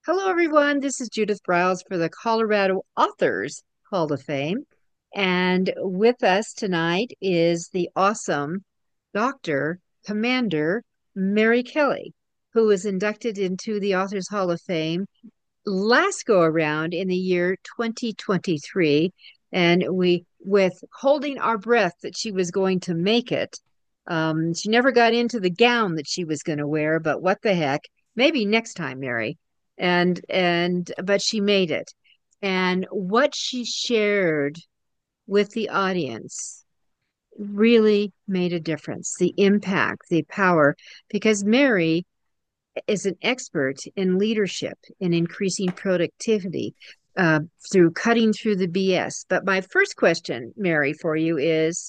Hello, everyone. This is Judith Briles for the Colorado Authors Hall of Fame. And with us tonight is the awesome Dr. Commander Mary Kelly, who was inducted into the Authors Hall of Fame last go around in the year 2023. And we, with holding our breath that she was going to make it, she never got into the gown that she was going to wear, but what the heck? Maybe next time, Mary. But she made it. And what she shared with the audience really made a difference. The impact, the power, because Mary is an expert in leadership in increasing productivity through cutting through the BS. But my first question, Mary, for you is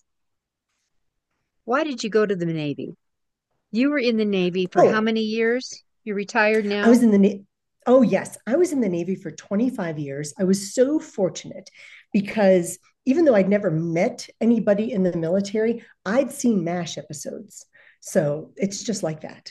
why did you go to the Navy? You were in the Navy for how Oh, many years? You're retired I now? was in the Navy. Oh, yes. I was in the Navy for 25 years. I was so fortunate because even though I'd never met anybody in the military, I'd seen MASH episodes. So it's just like that.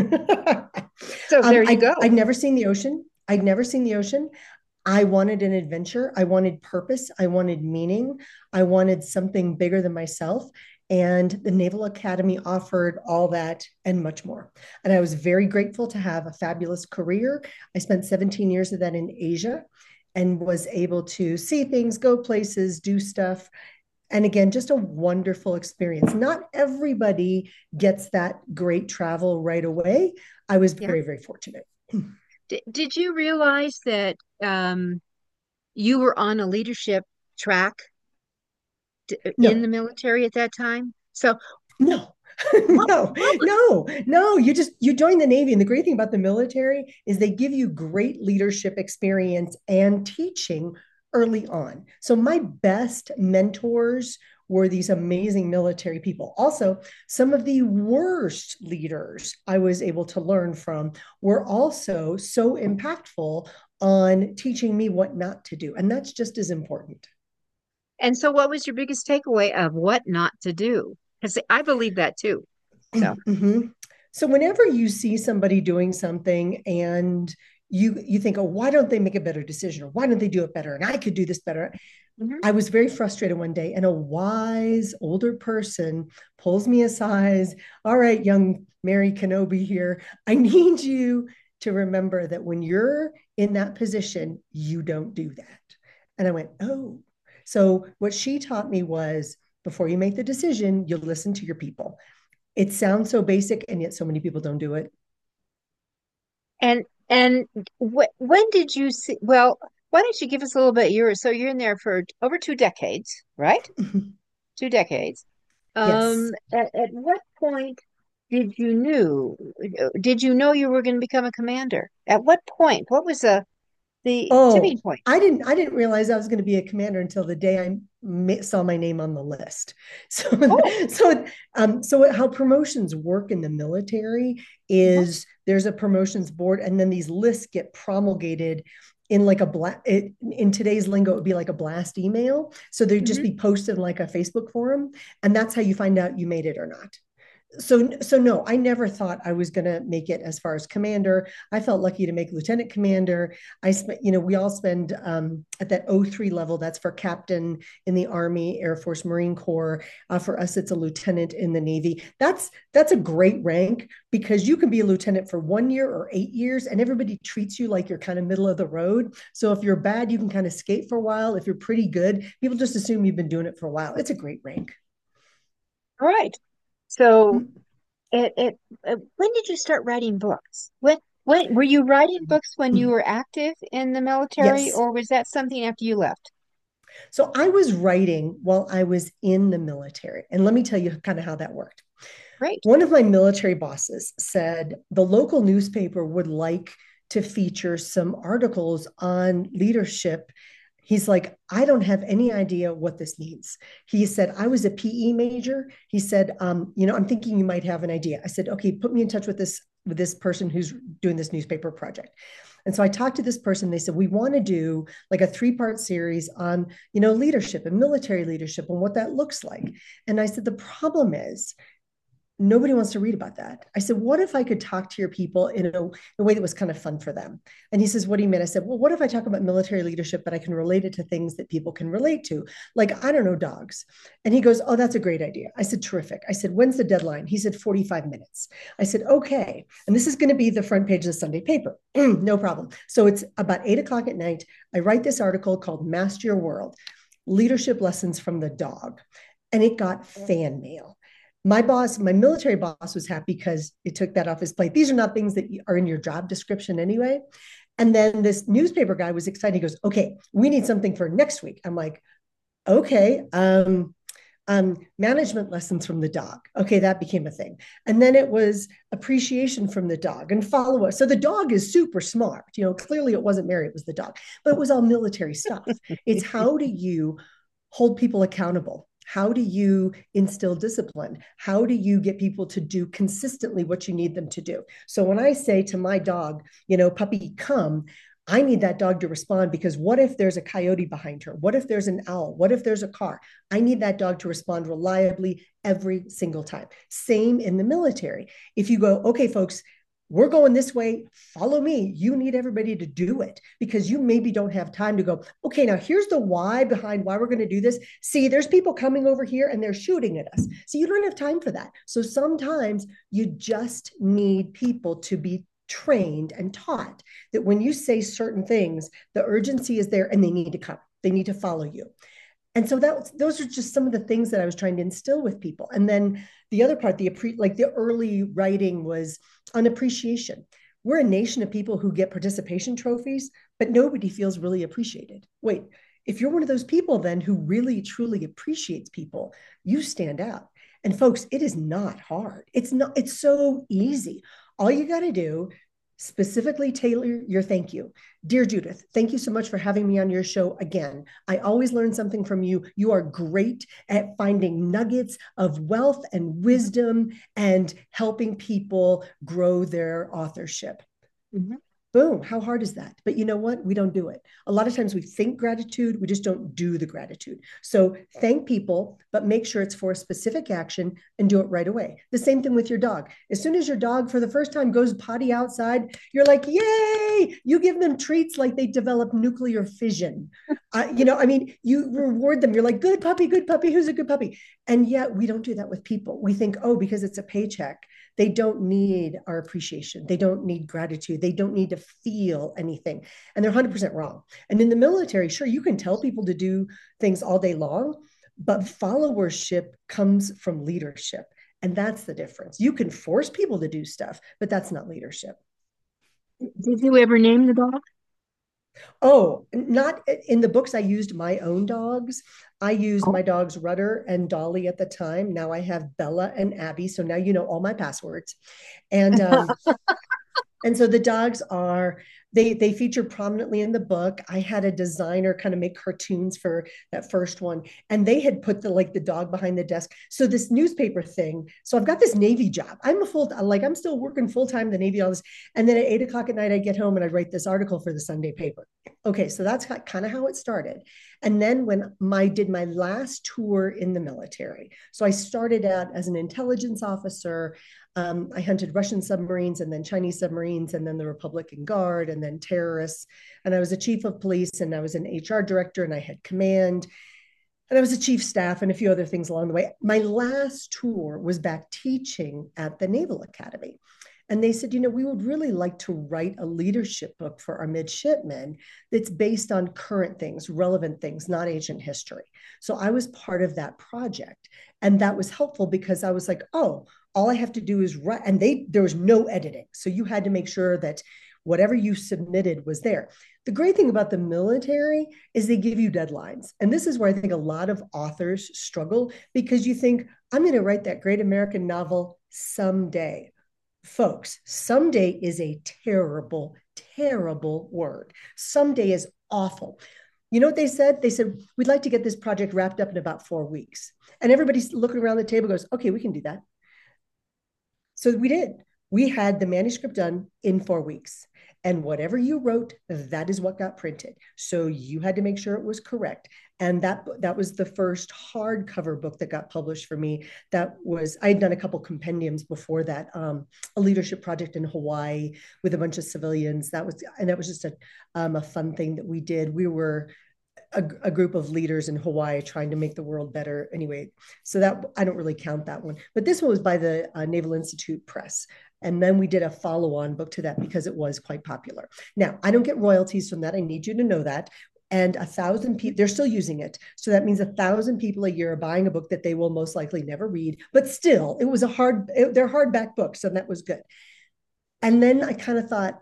So there you I'd go. never seen the ocean. I'd never seen the ocean. I wanted an adventure. I wanted purpose. I wanted meaning. I wanted something bigger than myself. And the Naval Academy offered all that and much more. And I was very grateful to have a fabulous career. I spent 17 years of that in Asia and was able to see things, go places, do stuff. And again, just a wonderful experience. Not everybody gets that great travel right away. I was Yeah. very, very fortunate. Did you realize that you were on a leadership track in the No, military at that time? So no, what, no, what no. You join the Navy, and the great thing about the military is they give you great leadership experience and teaching early on. So my best mentors were these amazing military people. Also, some of the worst leaders I was able to learn from were also so impactful on teaching me what not to do, and that's just as important. And so what was your biggest takeaway of what not to do? Because I believe that too. So, Mhm. So whenever you see somebody doing something and you think, oh, why don't they make a better decision, or why don't they do it better, and I could do this better. mhm. I was very frustrated one day, and a wise older person pulls me aside. All right, young Mary Kenobi here, I need you to remember that when you're in that position, you don't do that. And I went, oh. So what she taught me was before you make the decision, you listen to your people. It sounds so basic, and yet so many people don't do it. And when did you see? Well, why don't you give us a little bit? You're in there for over 2 decades, right? 2 decades. Yes. At what point did you know you were going to become a commander? At what point? What was the tipping Oh, point? I didn't realize I was going to be a commander until the day saw my name on the list. So, Oh, so how promotions work in the military mhm, is there's a promotions board, and then these lists get promulgated in like a blast. In today's lingo, it would be like a blast email. So they'd just mhm. be posted in like a Facebook forum, and that's how you find out you made it or not. So no, I never thought I was going to make it as far as commander. I felt lucky to make lieutenant commander. I spent, we all spend at that O3 level. That's for captain in the Army, Air Force, Marine Corps. For us, it's a lieutenant in the Navy. That's a great rank because you can be a lieutenant for 1 year or 8 years, and everybody treats you like you're kind of middle of the road. So if you're bad, you can kind of skate for a while. If you're pretty good, people just assume you've been doing it for a while. It's a great rank. All right. So, when did you start writing books? When were you writing books when you were active in the military, Yes. or was that something after you left? So I was writing while I was in the military. And let me tell you kind of how that worked. Great. One of my military bosses said the local newspaper would like to feature some articles on leadership. He's like, I don't have any idea what this means. He said, I was a PE major. He said, I'm thinking you might have an idea. I said, okay, put me in touch with this person who's doing this newspaper project. And so I talked to this person. They said, we want to do like a 3-part series on, leadership and military leadership and what that looks like. And I said, the problem is nobody wants to read about that. I said, what if I could talk to your people in a way that was kind of fun for them? And he says, what do you mean? I said, well, what if I talk about military leadership, but I can relate it to things that people can relate to? Like, I don't know, dogs. And he goes, oh, that's a great idea. I said, terrific. I said, when's the deadline? He said, 45 minutes. I said, okay. And this is going to be the front page of the Sunday paper. No problem. So it's about 8 o'clock at night. I write this article called Master Your World, Leadership Lessons from the Dog. And it got fan mail. My boss, my military boss, was happy because it took that off his plate. These are not things that are in your job description anyway. And then this newspaper guy was excited. He goes, okay, we need something for next week. I'm like, okay, management lessons from the dog. Okay, that became a thing. And then it was appreciation from the dog and follow up. So the dog is super smart. Clearly it wasn't Mary, it was the dog, but it was all military stuff. It's how do you hold people accountable? How do you instill discipline? How do you get people to do consistently what you need them to do? So when I say to my dog, puppy, come, I need that dog to respond, because what if there's a coyote behind her? What if there's an owl? What if there's a car? I need that dog to respond reliably every single time. Same in the military. If you go, okay, folks, we're going this way, follow me. You need everybody to do it, because you maybe don't have time to go, okay, now here's the why behind why we're going to do this. See, there's people coming over here and they're shooting at us. So you don't have time for that. So sometimes you just need people to be trained and taught that when you say certain things, the urgency is there and they need to come. They need to follow you. And so those are just some of the things that I was trying to instill with people. And then the other part, the early writing was on appreciation. We're a nation of people who get participation trophies, but nobody feels really appreciated. Wait, if you're one of those people then who really truly appreciates people, you stand out. And folks, it is not hard. It's so easy. All you got to do, specifically tailor your thank you. Dear Judith, thank you so much for having me on your show again. I always learn something from you. You are great at finding nuggets of wealth and wisdom and helping people grow their authorship. Mm-hmm. Boom. How hard is that? But you know what? We don't do it. A lot of times we think gratitude, we just don't do the gratitude. So thank people, but make sure it's for a specific action and do it right away. The same thing with your dog. As soon as your dog for the first time goes potty outside, you're like, yay! You give them treats like they develop nuclear fission. You reward them. You're like, good puppy, who's a good puppy? And yet we don't do that with people. We think, oh, because it's a paycheck, they don't need our appreciation. They don't need gratitude. They don't need to feel anything. And they're 100% wrong. And in the military, sure, you can tell people to do things all day long, but followership comes from leadership. And that's the difference. You can force people to do stuff, but that's not leadership. Did you ever name the dog? Oh, not in the books. I used my own dogs. I used my dogs Rudder and Dolly at the time. Now I have Bella and Abby. So now you know all my passwords. And and so the dogs are, they feature prominently in the book. I had a designer kind of make cartoons for that first one, and they had put the dog behind the desk. So this newspaper thing. So I've got this Navy job. I'm still working full time in the Navy, all this, and then at 8 o'clock at night I get home and I write this article for the Sunday paper. Okay, so that's kind of how it started. And then when I did my last tour in the military, so I started out as an intelligence officer. I hunted Russian submarines and then Chinese submarines and then the Republican Guard and then terrorists. And I was a chief of police and I was an HR director and I had command and I was a chief staff and a few other things along the way. My last tour was back teaching at the Naval Academy. And they said, we would really like to write a leadership book for our midshipmen that's based on current things, relevant things, not ancient history. So I was part of that project. And that was helpful because I was like, oh, all I have to do is write. And there was no editing. So you had to make sure that whatever you submitted was there. The great thing about the military is they give you deadlines. And this is where I think a lot of authors struggle, because you think, I'm going to write that great American novel someday. Folks, someday is a terrible, terrible word. Someday is awful. You know what they said? They said, we'd like to get this project wrapped up in about 4 weeks. And everybody's looking around the table goes, okay, we can do that. So we did. We had the manuscript done in 4 weeks. And whatever you wrote, that is what got printed. So you had to make sure it was correct. And that was the first hardcover book that got published for me. That was, I had done a couple compendiums before that, a leadership project in Hawaii with a bunch of civilians. That was just a fun thing that we did. We were a group of leaders in Hawaii trying to make the world better. Anyway, so that I don't really count that one. But this one was by the Naval Institute Press. And then we did a follow-on book to that because it was quite popular. Now, I don't get royalties from that. I need you to know that. And 1,000 people, they're still using it. So that means 1,000 people a year are buying a book that they will most likely never read. But still, it was they're hardback books, and that was good. And then I kind of thought,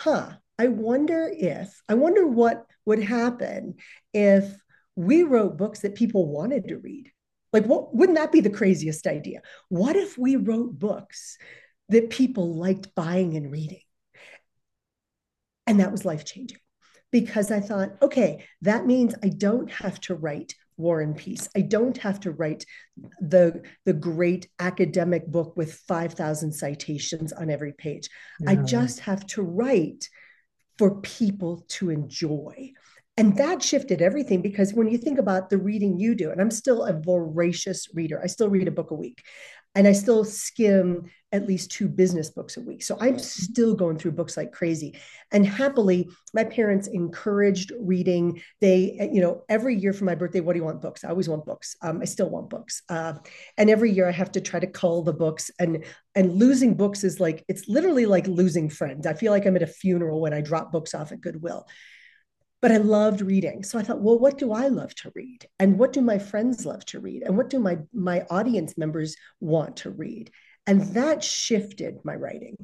I wonder what would happen if we wrote books that people wanted to read. Like, wouldn't that be the craziest idea? What if we wrote books that people liked buying and reading? And that was life changing because I thought, okay, that means I don't have to write War and Peace. I don't have to write the great academic book with 5,000 citations on every page. No. I just have to write for people to enjoy. And that shifted everything because when you think about the reading you do, and I'm still a voracious reader, I still read a book a week, and I still skim at least 2 business books a week. So I'm still going through books like crazy. And happily, my parents encouraged reading. They, every year for my birthday, what do you want? Books. I always want books. I still want books. And every year I have to try to cull the books. And losing books is like, it's literally like losing friends. I feel like I'm at a funeral when I drop books off at Goodwill. But I loved reading. So I thought, well, what do I love to read? And what do my friends love to read? And what do my audience members want to read? And that shifted my writing.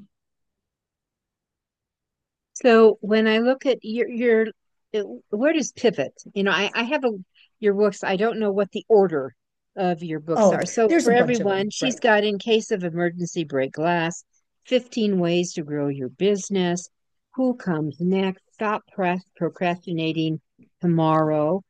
So when I look at where does pivot? I have your books. I don't know what the order of your books Oh, are. So there's for a bunch of everyone, them. she's Right. got In Case of Emergency, Break Glass, 15 Ways to Grow Your Business, Who Comes Next, Stop Procrastinating Tomorrow,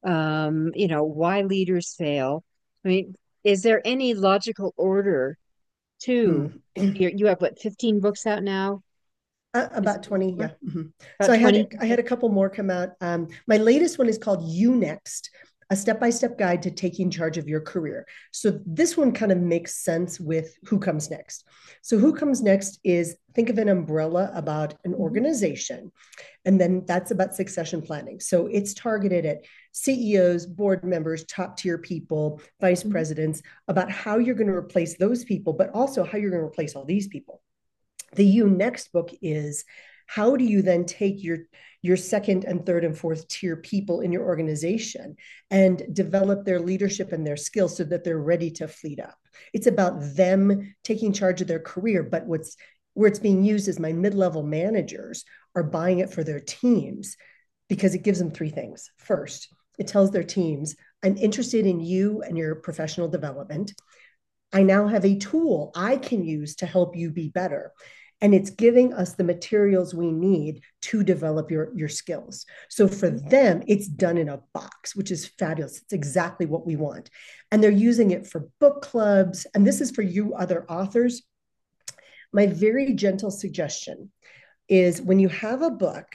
Why Leaders Fail. I mean, is there any logical order to you have what, 15 books out now? Is About it 20, more? yeah. Mm-hmm. So About 20? I had a couple more come out. My latest one is called You Next, a step-by-step guide to taking charge of your career. So this one kind of makes sense with Who Comes Next. So Who Comes Next is, think of an umbrella about an organization, and then that's about succession planning. So it's targeted at CEOs, board members, top tier people, vice presidents, about how you're going to replace those people, but also how you're going to replace all these people. The You Next book is, how do you then take your second and third and fourth tier people in your organization and develop their leadership and their skills so that they're ready to fleet up? It's about them taking charge of their career, but where it's being used is my mid-level managers are buying it for their teams because it gives them 3 things. First, it tells their teams, I'm interested in you and your professional development. I now have a tool I can use to help you be better. And it's giving us the materials we need to develop your skills. So for them, it's done in a box, which is fabulous. It's exactly what we want. And they're using it for book clubs. And this is for you other authors. My very gentle suggestion is when you have a book,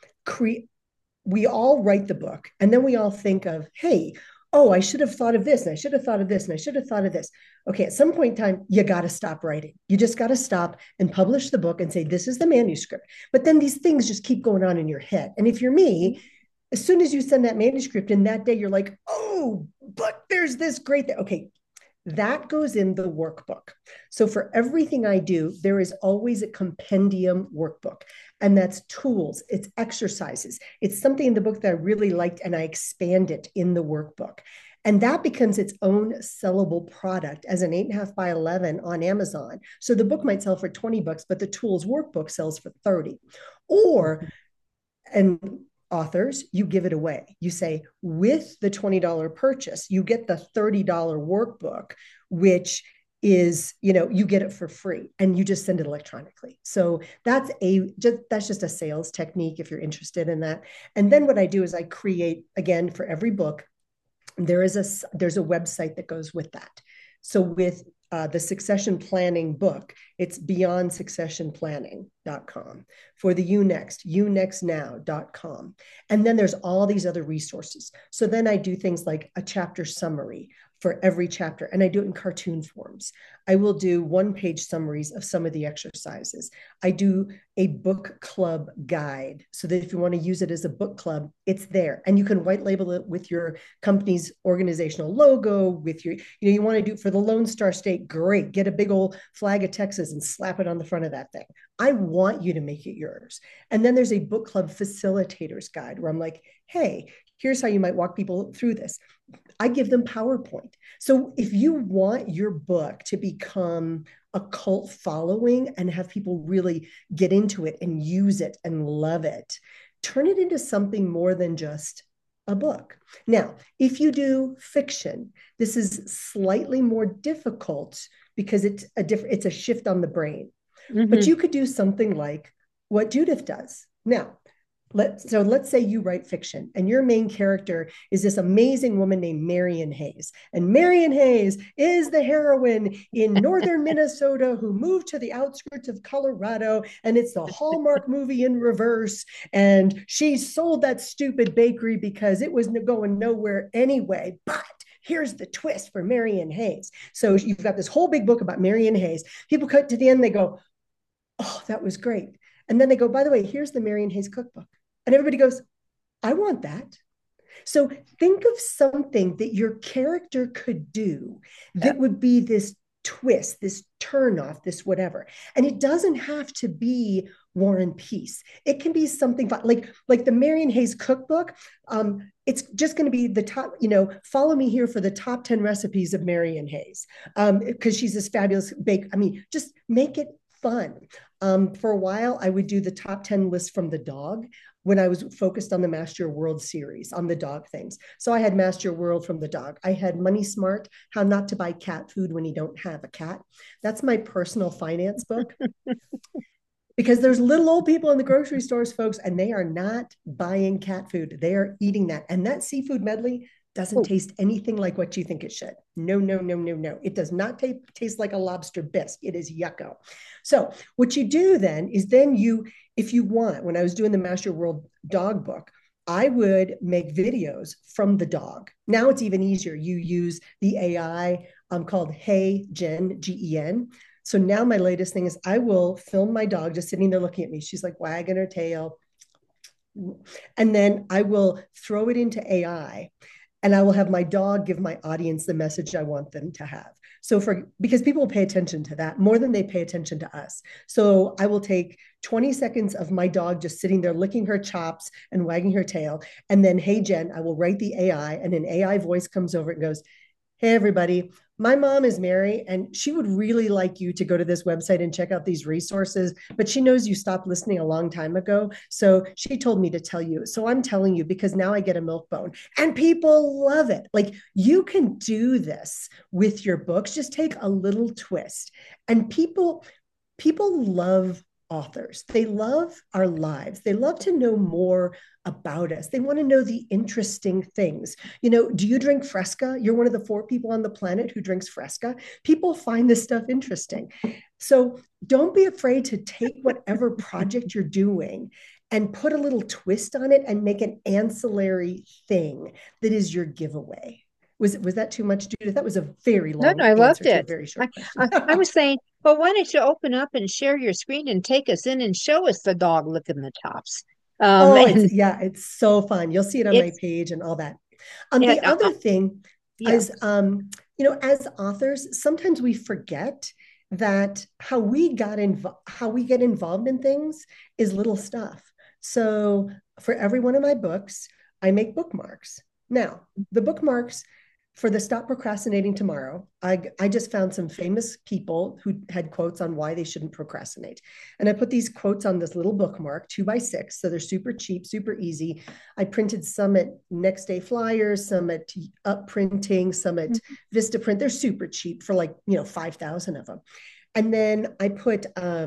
we all write the book and then we all think of, hey, oh, I should have thought of this, and I should have thought of this, and I should have thought of this. Okay, at some point in time, you got to stop writing. You just got to stop and publish the book and say, this is the manuscript. But then these things just keep going on in your head. And if you're me, as soon as you send that manuscript in that day, you're like, oh, but there's this great thing. Okay, that goes in the workbook. So for everything I do, there is always a compendium workbook. And that's tools, it's exercises. It's something in the book that I really liked, and I expand it in the workbook. And that becomes its own sellable product as an 8.5 by 11 on Amazon. So the book might sell for 20 bucks, but the tools workbook sells for 30. Or, and authors, you give it away. You say, with the $20 purchase, you get the $30 workbook, which is, you get it for free and you just send it electronically. So that's just a sales technique if you're interested in that. And then what I do is I create, again, for every book, there's a website that goes with that. So with the succession planning book, it's beyondsuccessionplanning.com. For the unextnow.com. And then there's all these other resources. So then I do things like a chapter summary for every chapter, and I do it in cartoon forms. I will do one-page summaries of some of the exercises. I do a book club guide so that if you want to use it as a book club, it's there. And you can white label it with your company's organizational logo, with your, you want to do it for the Lone Star State, great. Get a big old flag of Texas and slap it on the front of that thing. I want you to make it yours. And then there's a book club facilitators guide where I'm like, hey, here's how you might walk people through this. I give them PowerPoint. So if you want your book to become a cult following and have people really get into it and use it and love it, turn it into something more than just a book. Now, if you do fiction, this is slightly more difficult because it's a shift on the brain. But you could do something like what Judith does. Now, let's say you write fiction and your main character is this amazing woman named Marion Hayes. And Marion Hayes is the heroine in northern Minnesota who moved to the outskirts of Colorado. And it's the Hallmark movie in reverse. And she sold that stupid bakery because it was going nowhere anyway. But here's the twist for Marion Hayes. So you've got this whole big book about Marion Hayes. People cut to the end, they go, oh, that was great. And then they go, by the way, here's the Marion Hayes cookbook. And everybody goes, I want that. So think of something that your character could do that would be this twist, this turn off, this whatever. And it doesn't have to be War and Peace. It can be something like the Marion Hayes cookbook. It's just going to be the top, follow me here for the top 10 recipes of Marion Hayes because she's this fabulous bake. I mean, just make it fun. For a while, I would do the top 10 list from the dog when I was focused on the Master Your World series on the dog things. So I had Master Your World from the dog. I had Money Smart, How Not to Buy Cat Food When You Don't Have a Cat. That's my personal finance book. Because there's little old people in the grocery stores, folks, and they are not buying cat food. They are eating that. And that seafood medley doesn't taste anything like what you think it should. No, no, no, no, no. It does not taste like a lobster bisque. It is yucko. So what you do then is if you want, when I was doing the Master Your World dog book, I would make videos from the dog. Now it's even easier. You use the AI called Hey Gen, Gen. So now my latest thing is I will film my dog just sitting there looking at me. She's like wagging her tail. And then I will throw it into AI and I will have my dog give my audience the message I want them to have. So because people pay attention to that more than they pay attention to us. So I will take 20 seconds of my dog just sitting there licking her chops and wagging her tail. And then, hey, Jen, I will write the AI and an AI voice comes over and goes, hey, everybody, my mom is Mary, and she would really like you to go to this website and check out these resources, but she knows you stopped listening a long time ago. So she told me to tell you. So I'm telling you because now I get a milk bone and people love it. Like you can do this with your books. Just take a little twist. And people love authors. They love our lives. They love to know more about us. They want to know the interesting things. Do you drink Fresca? You're one of the 4 people on the planet who drinks Fresca. People find this stuff interesting. So don't be afraid to take whatever project you're doing and put a little twist on it and make an ancillary thing that is your giveaway. Was that too much, Judith? That was a very long No, I loved answer to a it. very short I question. was saying, well, why don't you open up and share your screen and take us in and show us the dog licking the chops? Oh, And it's so fun. You'll see it on my it's page and all that. it, The other thing yeah. is, as authors, sometimes we forget that how we get involved in things is little stuff. So for every one of my books, I make bookmarks. Now, the bookmarks for the Stop Procrastinating Tomorrow, I just found some famous people who had quotes on why they shouldn't procrastinate. And I put these quotes on this little bookmark, 2x6. So they're super cheap, super easy. I printed some at Next Day Flyers, some at Up Printing, some at Vistaprint. They're super cheap for 5,000 of them. And then I put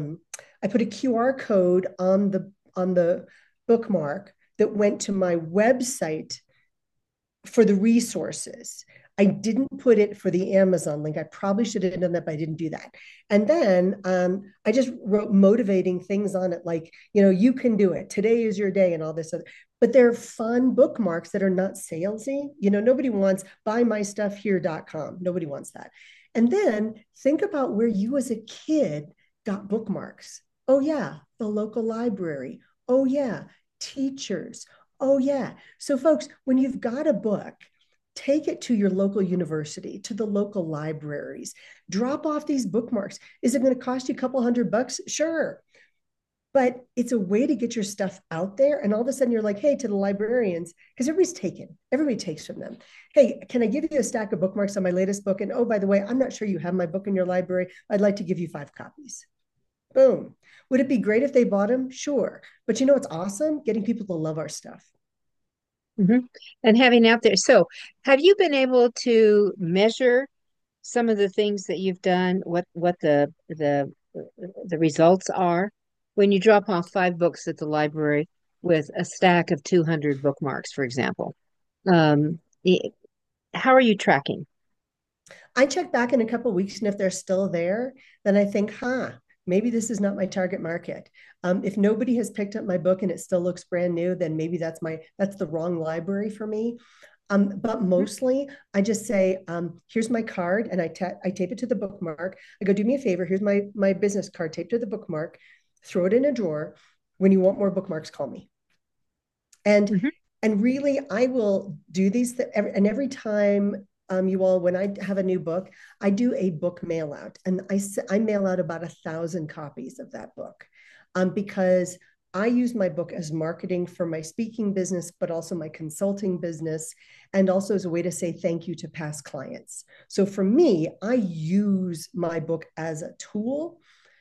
a QR code on the bookmark that went to my website for the resources. I didn't put it for the Amazon link. I probably should have done that, but I didn't do that. And then I just wrote motivating things on it, like, you can do it. Today is your day and all this other. But they're fun bookmarks that are not salesy. Nobody wants buymystuffhere.com. Nobody wants that. And then think about where you as a kid got bookmarks. Oh, yeah, the local library. Oh, yeah, teachers. Oh, yeah. So, folks, when you've got a book, take it to your local university, to the local libraries, drop off these bookmarks. Is it going to cost you a couple $100? Sure. But it's a way to get your stuff out there. And all of a sudden you're like, hey, to the librarians, because everybody takes from them. Hey, can I give you a stack of bookmarks on my latest book? And oh, by the way, I'm not sure you have my book in your library. I'd like to give you 5 copies. Boom. Would it be great if they bought them? Sure. But it's awesome? Getting people to love our stuff. Mm-hmm. And having out there. So, have you been able to measure some of the things that you've done? What the results are when you drop off 5 books at the library with a stack of 200 bookmarks, for example? Um, how are you tracking? I check back in a couple of weeks, and if they're still there, then I think, maybe this is not my target market. If nobody has picked up my book and it still looks brand new, then maybe that's the wrong library for me. But mostly, I just say, here's my card, and I tape it to the bookmark. I go, do me a favor. Here's my business card taped to the bookmark. Throw it in a drawer. When you want more bookmarks, call me. And Mm-hmm. and really, I will do these. Every time, you all, when I have a new book, I do a book mail out, and I mail out about 1,000 copies of that book, because I use my book as marketing for my speaking business, but also my consulting business, and also as a way to say thank you to past clients. So for me, I use my book as a tool.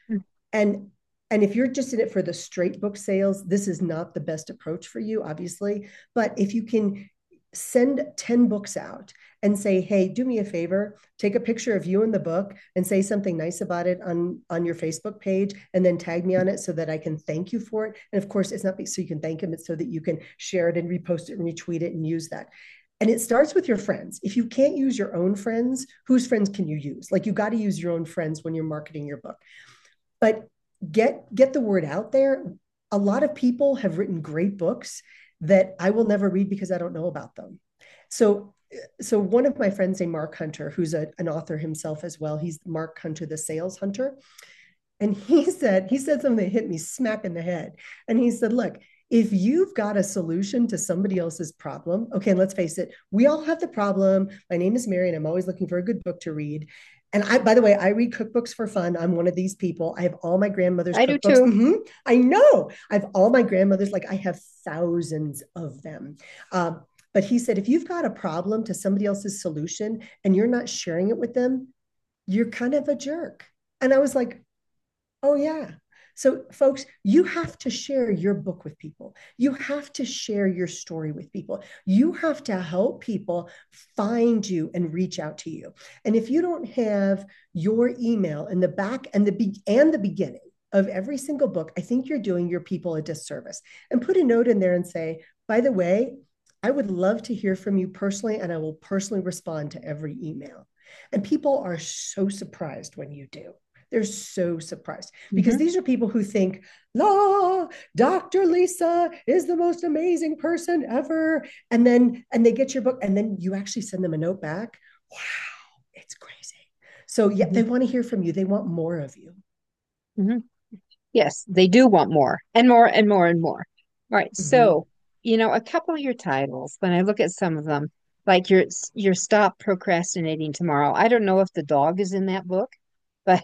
And if you're just in it for the straight book sales, this is not the best approach for you, obviously. But if you can send 10 books out and say, hey, do me a favor, take a picture of you in the book and say something nice about it on your Facebook page, and then tag me on it so that I can thank you for it. And of course, it's not so you can thank them, it's so that you can share it and repost it and retweet it and use that. And it starts with your friends. If you can't use your own friends, whose friends can you use? Like, you got to use your own friends when you're marketing your book. But get the word out there. A lot of people have written great books that I will never read because I don't know about them. So one of my friends named Mark Hunter, who's an author himself as well. He's Mark Hunter, the sales hunter. And he said something that hit me smack in the head. And he said, look, if you've got a solution to somebody else's problem, okay, and let's face it, we all have the problem. My name is Mary, and I'm always looking for a good book to read. And by the way, I read cookbooks for fun. I'm one of these people. I have all my grandmother's I do cookbooks. too. I know. I have all my grandmother's, like, I have thousands of them. But he said, if you've got a problem to somebody else's solution and you're not sharing it with them, you're kind of a jerk. And I was like, oh, yeah. So, folks, you have to share your book with people. You have to share your story with people. You have to help people find you and reach out to you. And if you don't have your email in the back and the beginning of every single book, I think you're doing your people a disservice. And put a note in there and say, by the way, I would love to hear from you personally, and I will personally respond to every email. And people are so surprised when you do. They're so surprised because Mm-hmm. these are people who think, la, Dr. Lisa is the most amazing person ever. And they get your book, and then you actually send them a note back. Wow, it's crazy. So yeah, Mm-hmm. they want to hear from you. They want more of you. Mm-hmm. Yes, they do want more and more and more and more. All right. Mm-hmm. So, a couple of your titles, when I look at some of them, like your Stop Procrastinating Tomorrow. I don't know if the dog is in that book, but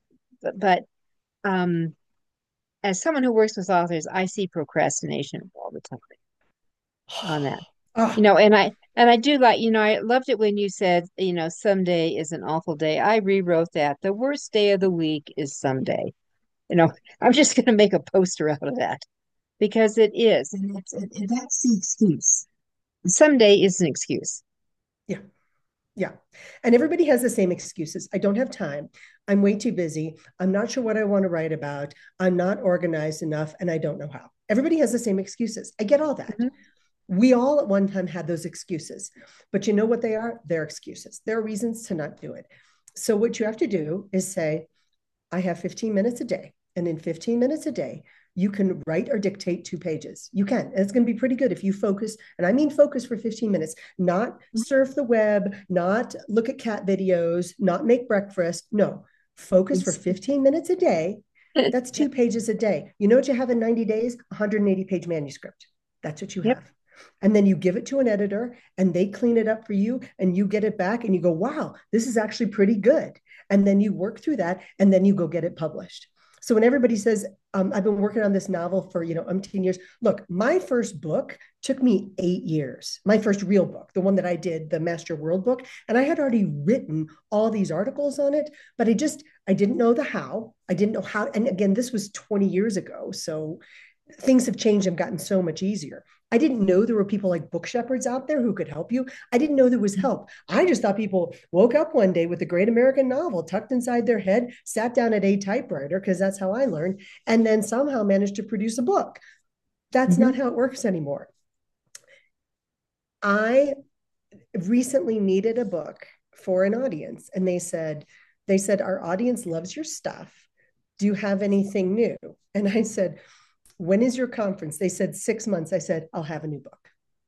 but um as someone who works with authors, I see procrastination all the time on that. Oh, And I do like, I loved it when you said, someday is an awful day. I rewrote that. The worst day of the week is someday. You know, I'm just going to make a poster out of that because it is. And that's the excuse. Someday is an excuse. yeah. Yeah. And everybody has the same excuses. I don't have time. I'm way too busy. I'm not sure what I want to write about. I'm not organized enough, and I don't know how. Everybody has the same excuses. I get all that. Mhm. We all at one time had those excuses, but you know what they are? They're excuses. There are reasons to not do it. So what you have to do is say, I have 15 minutes a day. And in 15 minutes a day, you can write or dictate 2 pages. You can. And it's going to be pretty good if you focus. And I mean focus for 15 minutes, not surf the web, not look at cat videos, not make breakfast. No, focus for 15 minutes a day. That's Yeah. 2 pages a day. You know what you have in 90 days? 180-page manuscript. That's what you Yep. have. And then you give it to an editor and they clean it up for you and you get it back and you go, wow, this is actually pretty good. And then you work through that and then you go get it published. So when everybody says, I've been working on this novel for, umpteen years. Look, my first book took me 8 years. My first real book, the one that I did, the Master World book. And I had already written all these articles on it, but I didn't know the how. I didn't know how. And again, this was 20 years ago. So things have changed and gotten so much easier. I didn't know there were people like book shepherds out there who could help you. I didn't know there was help. I just thought people woke up one day with a great American novel tucked inside their head, sat down at a typewriter, because that's how I learned, and then somehow managed to produce a book. That's Mhm. not how it works anymore. I recently needed a book for an audience, and they said, our audience loves your stuff. Do you have anything new? And I said, when is your conference? They said 6 months. I said, I'll have a new book.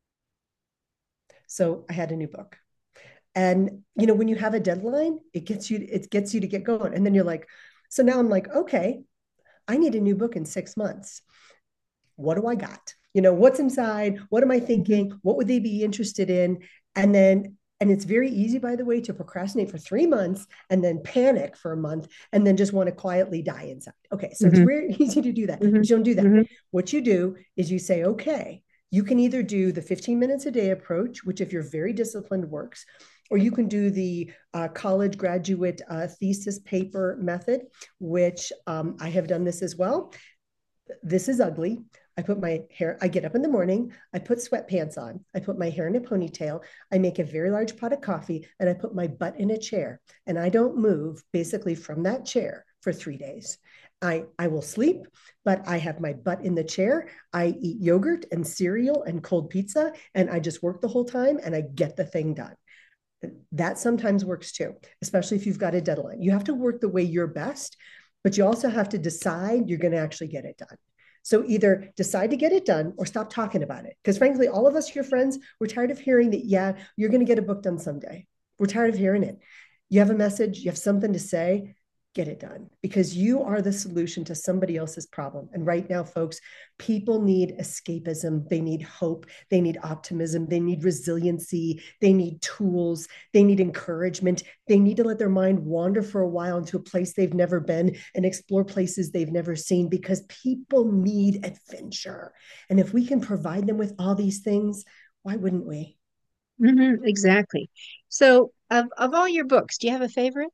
So I had a new book. And when you have a deadline, it gets you to get going. And then you're like, so now I'm like, okay, I need a new book in 6 months. What do I got? What's inside? What am I Mhm. thinking? What would they be interested in? And it's very easy, by the way, to procrastinate for 3 months and then panic for a month and then just want to quietly die inside. Okay, so it's Mhm. very easy to do that, Mhm. but you don't do that. Mhm. What you do is you say, okay, you can either do the 15 minutes a day approach, which if you're very disciplined works, or you can do the college graduate thesis paper method, which I have done this as well. This is ugly. I get up in the morning, I put sweatpants on, I put my hair in a ponytail, I make a very large pot of coffee, and I put my butt in a chair. And I don't move basically from that chair for 3 days. I will sleep, but I have my butt in the chair. I eat yogurt and cereal and cold pizza, and I just work the whole time and I get the thing done. That sometimes works too, especially if you've got a deadline. You have to work the way you're best, but you also have to decide you're going to actually get it done. So either decide to get it done or stop talking about it. Because frankly, all of us, your friends, we're tired of hearing that, yeah, you're going to get a book done someday. We're tired of hearing it. You have a message, you have something to say, get it done because you are the solution to somebody else's problem. And right now, folks, people need escapism. They need hope. They need optimism. They need resiliency. They need tools. They need encouragement. They need to let their mind wander for a while into a place they've never been and explore places they've never seen because people need adventure. And if we can provide them with all these things, why wouldn't we? Mhm. Exactly. So, of all your books, do you have a favorite?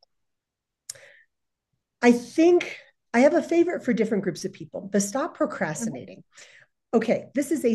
I think I have a favorite for different groups of people. The Stop Mhm. Procrastinating. Okay, this is a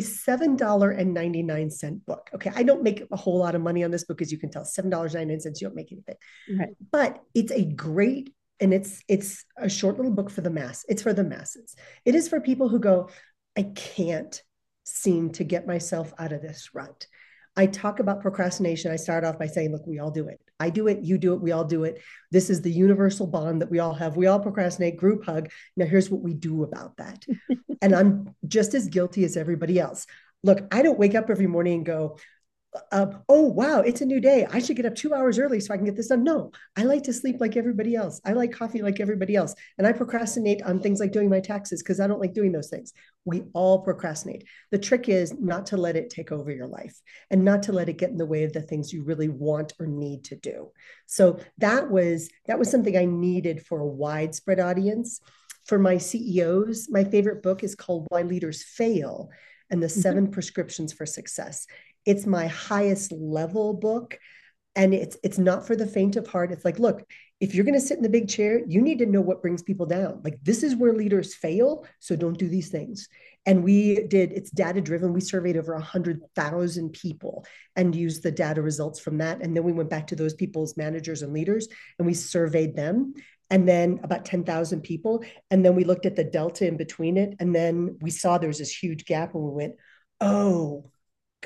$7.99 book. Okay, I don't make a whole lot of money on this book, as you can tell. $7.99, you don't make anything. Right. But it's a great and it's a short little book for the mass. It's for the masses. It is for people who go, I can't seem to get myself out of this rut. I talk about procrastination. I start off by saying, look, we all do it. I do it, you do it, we all do it. This is the universal bond that we all have. We all procrastinate, group hug. Now, here's what we do about that. And I'm just as guilty as everybody else. Look, I don't wake up every morning and go, oh, wow, it's a new day. I should get up 2 hours early so I can get this done. No, I like to sleep like everybody else. I like coffee like everybody else. And I procrastinate on things like doing my taxes because I don't like doing those things. We all procrastinate. The trick is not to let it take over your life and not to let it get in the way of the things you really want or need to do. So that was something I needed for a widespread audience. For my CEOs, my favorite book is called Why Leaders Fail and the Mhm. 7 Prescriptions for Success. It's my highest level book and it's not for the faint of heart. It's like, look, if you're going to sit in the big chair, you need to know what brings people down. Like this is where leaders fail, so don't do these things. And it's data driven. We surveyed over 100,000 people and used the data results from that. And then we went back to those people's managers and leaders and we surveyed them. And then about 10,000 people. And then we looked at the delta in between it. And then we saw there was this huge gap and we went, oh,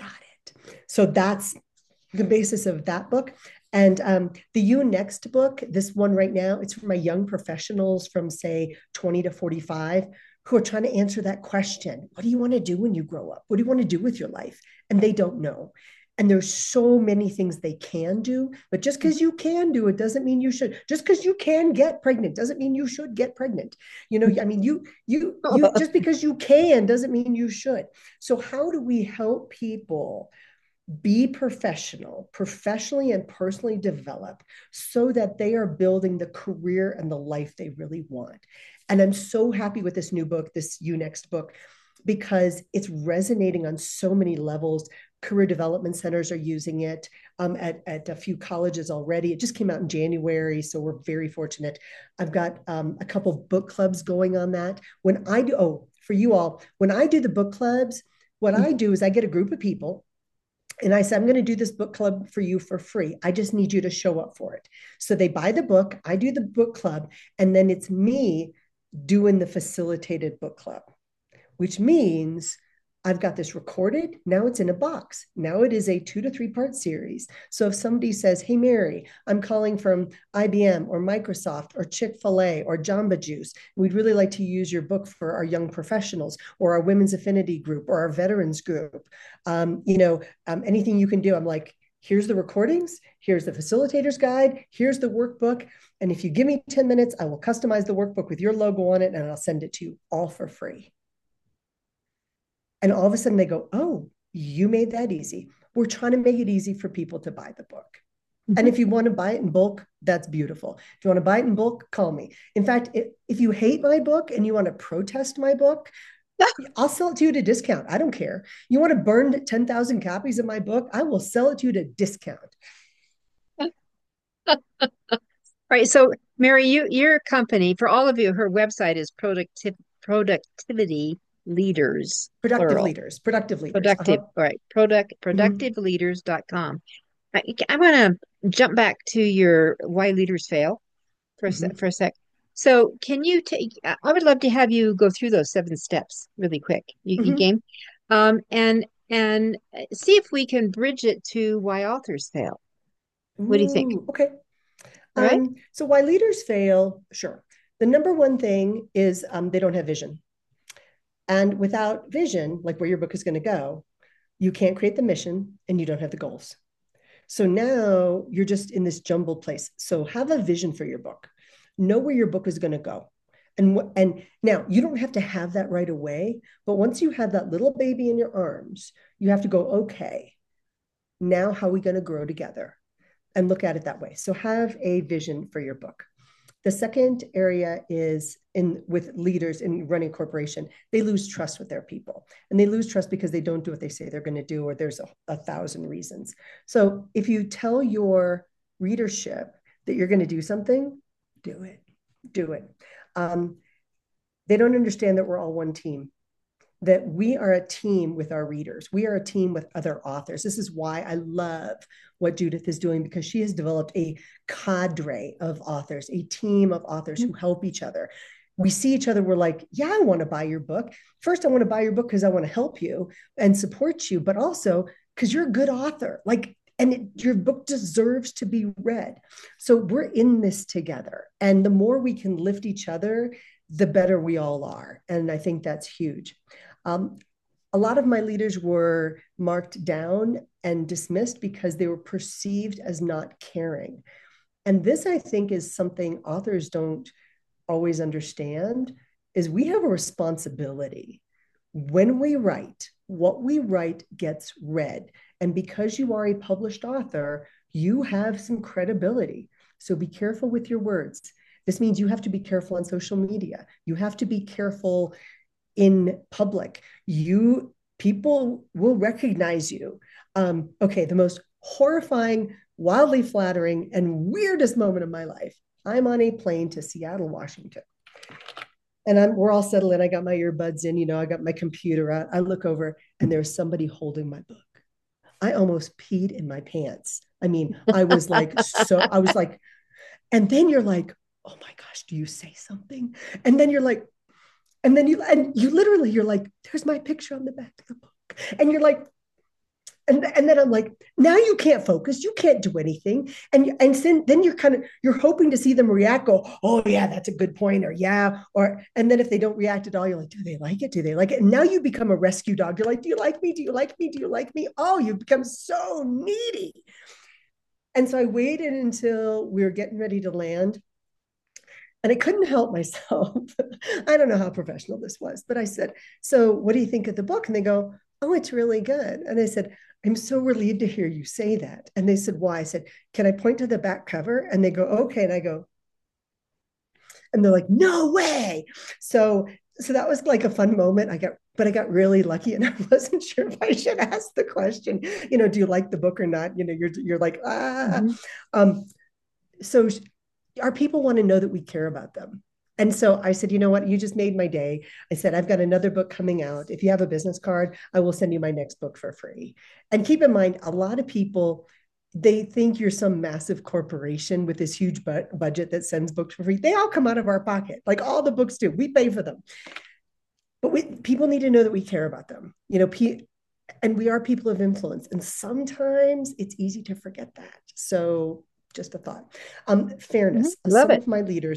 So that's the basis of that book. And the You Next book, this one right now, it's for my young professionals from say 20 to 45 who are trying to answer that question. What do you want to do when you grow up? What do you want to do with your life? And they don't know. And there's so many things they can do, but just because you can do it doesn't mean you should. Just because you can get pregnant doesn't mean you should get pregnant. I mean, you just because you can doesn't mean you should. So how do we help people be professionally and personally develop so that they are building the career and the life they really want? And I'm so happy with this new book, this You Next book, because it's resonating on so many levels. Career development centers are using it at a few colleges already. It just came out in January, so we're very fortunate. I've got a couple book clubs going on that. For you all, when I do the book clubs, what I do is I get a group of people and I said, I'm going to do this book club for you for free. I just need you to show up for it. So they buy the book, I do the book club, and then it's me doing the facilitated book club, which means I've got this recorded. Now it's in a box. Now it is a 2 to 3 part series. So if somebody says, hey, Mary, I'm calling from IBM or Microsoft or Chick-fil-A or Jamba Juice, we'd really like to use your book for our young professionals or our women's affinity group or our veterans group. Anything you can do. I'm like, here's the recordings, here's the facilitator's guide, here's the workbook. And if you give me 10 minutes, I will customize the workbook with your logo on it and I'll send it to you all for free. And all of a sudden they go, oh, you made that easy. We're trying to make it easy for people to buy the book. And if you want to buy it in bulk, that's beautiful. If you want to buy it in bulk, call me. In fact, if you hate my book and you want to protest my book, I'll sell it to you at a discount. I don't care. You want to burn 10,000 copies of my book? I will sell it to you at a discount. Right. So, Mary, your company, for all of you, her website is productivity leaders, Productive plural. leaders, productive leaders. Productive, all right. Mhm. Productiveleaders.com. I want to jump back to your why leaders fail Mhm. for a sec. So, can you take, I would love to have you go through those 7 steps really quick. You Mhm. game? And see if we can bridge it to why authors fail. What do you think? Ooh, okay. All right? So why leaders fail? Sure. The number one thing is they don't have vision. And without vision, like where your book is going to go, you can't create the mission and you don't have the goals. So now you're just in this jumbled place. So have a vision for your book. Know where your book is going to go. And now you don't have to have that right away, but once you have that little baby in your arms, you have to go, okay, now how are we going to grow together? And look at it that way. So have a vision for your book. The second area is in with leaders in running a corporation, they lose trust with their people. And they lose trust because they don't do what they say they're going to do, or there's a thousand reasons. So if you tell your readership that you're going to do something, do it. Do it. Um, they don't understand that we're all one team, that we are a team with our readers. We are a team with other authors. This is why I love what Judith is doing, because she has developed a cadre of authors, a team of authors who help each other. We see each other, we're like, yeah, I want to buy your book. First, I want to buy your book because I want to help you and support you, but also because you're a good author. Your book deserves to be read. So we're in this together. And the more we can lift each other, the better we all are. And I think that's huge. Um, a lot of my leaders were marked down and dismissed because they were perceived as not caring. And this, I think, is something authors don't always understand, is we have a responsibility. When we write, what we write gets read. And because you are a published author, you have some credibility. So be careful with your words. This means you have to be careful on social media. You have to be careful in public. People will recognize you. Okay, the most horrifying, wildly flattering, and weirdest moment of my life. I'm on a plane to Seattle, Washington. And we're all settled in. I got my earbuds in, I got my computer out. I look over and there's somebody holding my book. I almost peed in my pants. I mean, I was like, and then you're like, oh my gosh, do you say something? And then you're like, and you literally, you're like, there's my picture on the back of the book. And you're like, And then I'm like, now you can't focus, you can't do anything, and then you're hoping to see them react, go, oh yeah, that's a good point, or yeah, or and then if they don't react at all, you're like, do they like it? Do they like it? And now you become a rescue dog. You're like, do you like me? Do you like me? Do you like me? Oh, you become so needy. And so I waited until we were getting ready to land, and I couldn't help myself. I don't know how professional this was, but I said, so what do you think of the book? And they go, oh, it's really good. And I said, I'm so relieved to hear you say that. And they said, why? I said, can I point to the back cover? And they go, okay. And I go, and they're like, no way. So that was like a fun moment. I got really lucky, and I wasn't sure if I should ask the question, do you like the book or not? You're like, ah. Mm-hmm. Um, so our people want to know that we care about them. And so I said, you know what? You just made my day. I said, I've got another book coming out. If you have a business card, I will send you my next book for free. And keep in mind, a lot of people, they think you're some massive corporation with this huge budget that sends books for free. They all come out of our pocket, like all the books do. We pay for them. But people need to know that we care about them. And we are people of influence. And sometimes it's easy to forget that. So just a thought. Mm-hmm. Fairness. Love it.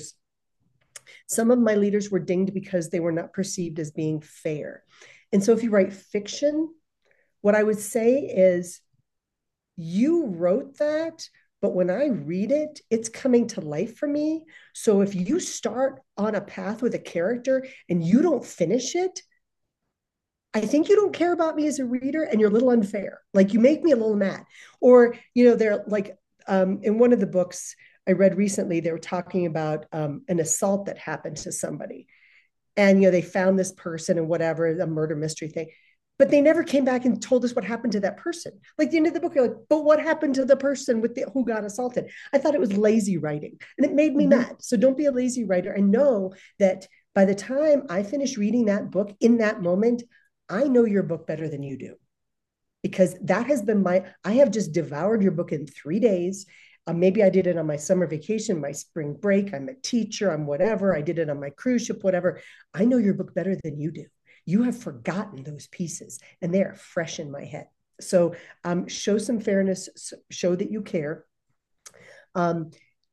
Some of my leaders were dinged because they were not perceived as being fair. And so if you write fiction, what I would say is you wrote that, but when I read it, it's coming to life for me. So if you start on a path with a character and you don't finish it, I think you don't care about me as a reader, and you're a little unfair. Like, you make me a little mad. Or, they're like, in one of the books I read recently, they were talking about an assault that happened to somebody. And, they found this person and whatever, a murder mystery thing. But they never came back and told us what happened to that person. Like, the end of the book, you're like, but what happened to the person who got assaulted? I thought it was lazy writing, and it made me Mm-hmm. mad. So don't be a lazy writer, and know that by the time I finish reading that book in that moment, I know your book better than you do, because that has been I have just devoured your book in 3 days. Maybe I did it on my summer vacation, my spring break. I'm a teacher, I'm whatever. I did it on my cruise ship, whatever. I know your book better than you do. You have forgotten those pieces, and they are fresh in my head. So show some fairness, show that you care. Um,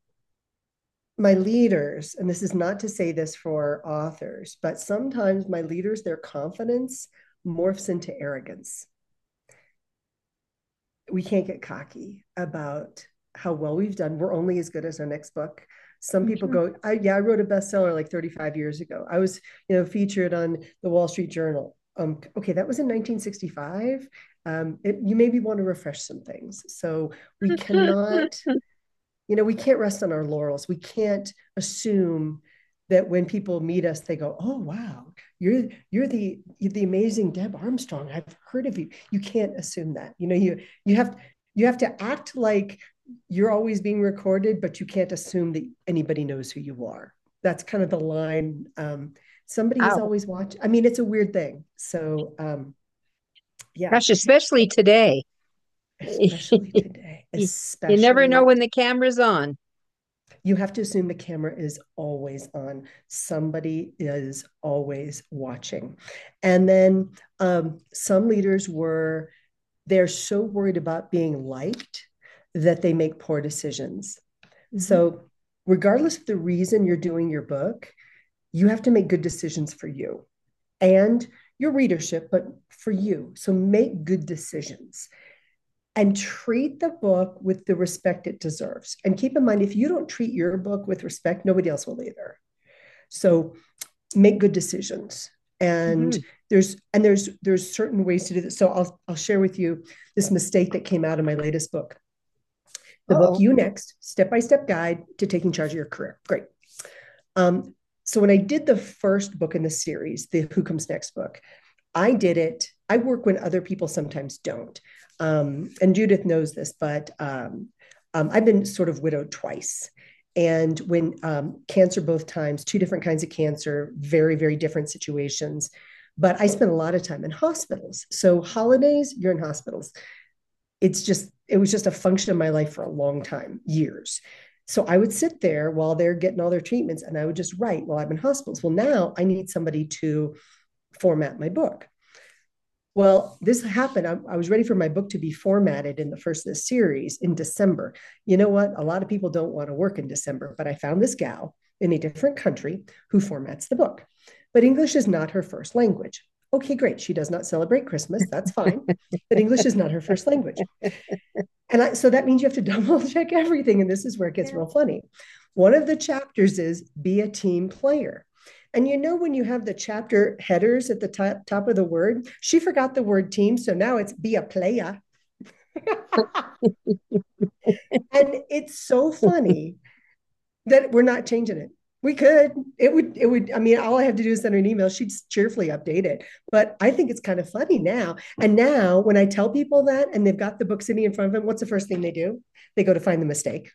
my leaders, and this is not to say this for authors, but sometimes my leaders, their confidence morphs into arrogance. We can't get cocky about how well we've done. We're only as good as our next book. Some people Mm-hmm. go, I wrote a bestseller like 35 years ago. I was, featured on the Wall Street Journal. Okay, that was in 1965. You maybe want to refresh some things. So we cannot, we can't rest on our laurels. We can't assume that when people meet us, they go, "Oh wow, you're the amazing Deb Armstrong. I've heard of you." You can't assume that. You have to act like you're always being recorded, but you can't assume that anybody knows who you are. That's kind of the line. Somebody is Wow. always watching. I mean, it's a weird thing. So yeah, Gosh, especially today. especially today, You never know especially when the camera's on. you have to assume the camera is always on. Somebody is always watching. And then some leaders they're so worried about being liked that they make poor decisions. Mm-hmm. So, regardless of the reason you're doing your book, you have to make good decisions for you and your readership, but for you. So, make good decisions and treat the book with the respect it deserves. And keep in mind, if you don't treat your book with respect, nobody else will either. So make good decisions. And Mm-hmm. there's certain ways to do this. So I'll share with you this mistake that came out of my latest book. The book Uh-oh. You Next, Step-by-Step Guide to Taking Charge of Your Career. Great. So when I did the first book in the series, the Who Comes Next book, I work when other people sometimes don't. And Judith knows this, but I've been sort of widowed twice. And when cancer, both times, two different kinds of cancer, very, very different situations. But I spent a lot of time in hospitals. So holidays, you're in hospitals. It was just a function of my life for a long time, years. So I would sit there while they're getting all their treatments, and I would just write while I'm in hospitals. Well, now I need somebody to format my book. Well, this happened. I was ready for my book to be formatted in the first of the series in December. You know what? A lot of people don't want to work in December, but I found this gal in a different country who formats the book. But English is not her first language. Okay, great. She does not celebrate Christmas. That's fine. But English is not her first language. So that means you have to double check everything. And this is where it gets Yeah. real funny. One of the chapters is be a team player. And you know, when you have the chapter headers at the top of the word, she forgot the word team. So now it's be a player. And it's so funny that we're not changing it. We could, I mean, all I have to do is send her an email. She'd cheerfully update it. But I think it's kind of funny now. And now when I tell people that and they've got the book sitting in front of them, what's the first thing they do? They go to find the mistake.